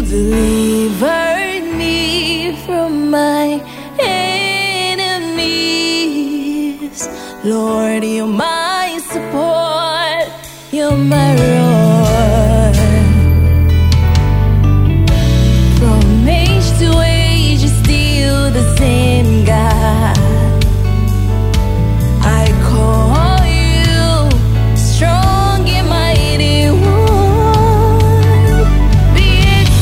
delivered me from my enemies. Lord, you're my support, you're my roar. From age to age, you're still the same God. I call you strong and mighty one. Be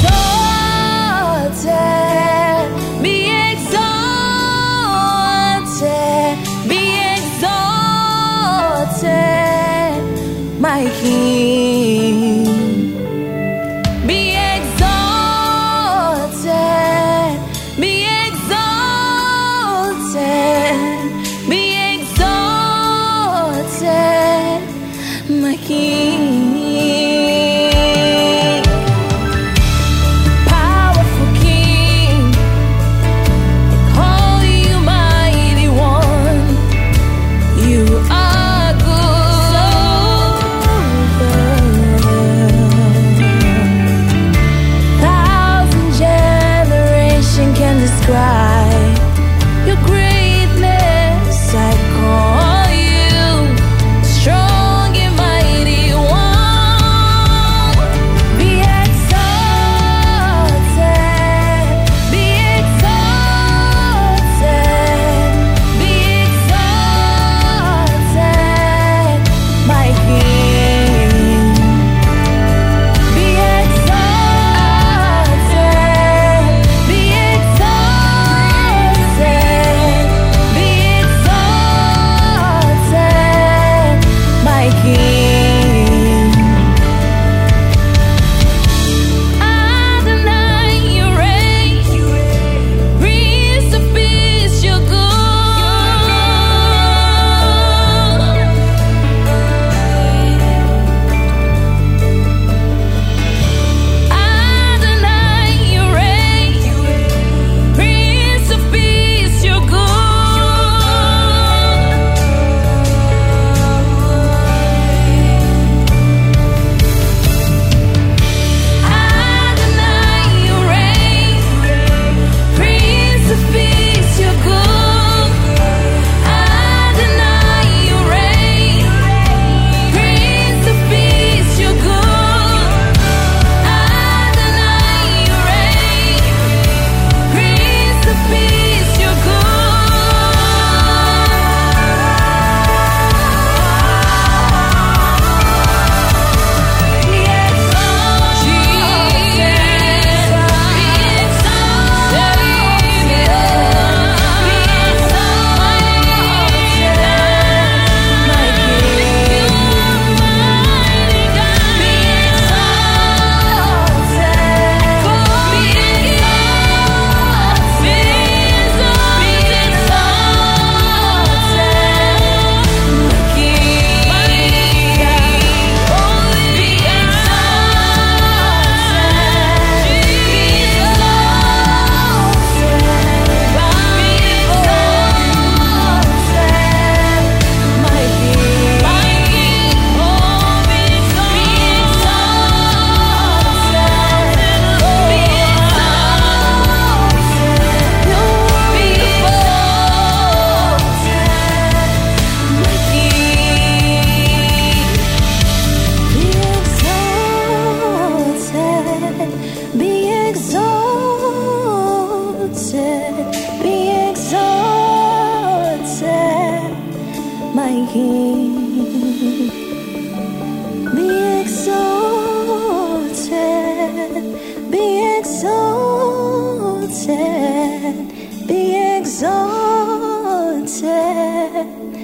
exalted, be exalted, be exalted, my King. Be exalted, be exalted, be exalted, my King. Powerful King, I call you mighty one. You are good, so good. Thousand generation can describe your greatness. I call you strong and mighty one. Be exalted, be exalted, be exalted, my King. Be exalted, be exalted, be exalted, my King. Adonai, you reign, Prince of Peace, you're good. Adonai, you reign, Prince of Peace, you're good. Adonai, you reign, Prince of Peace, you're good. Adonai, you reign, Prince of Peace, you're good. Adonai, you reign, Prince of Peace, you're good. Be exalted, my King. Be exalted, be exalted, be exalted,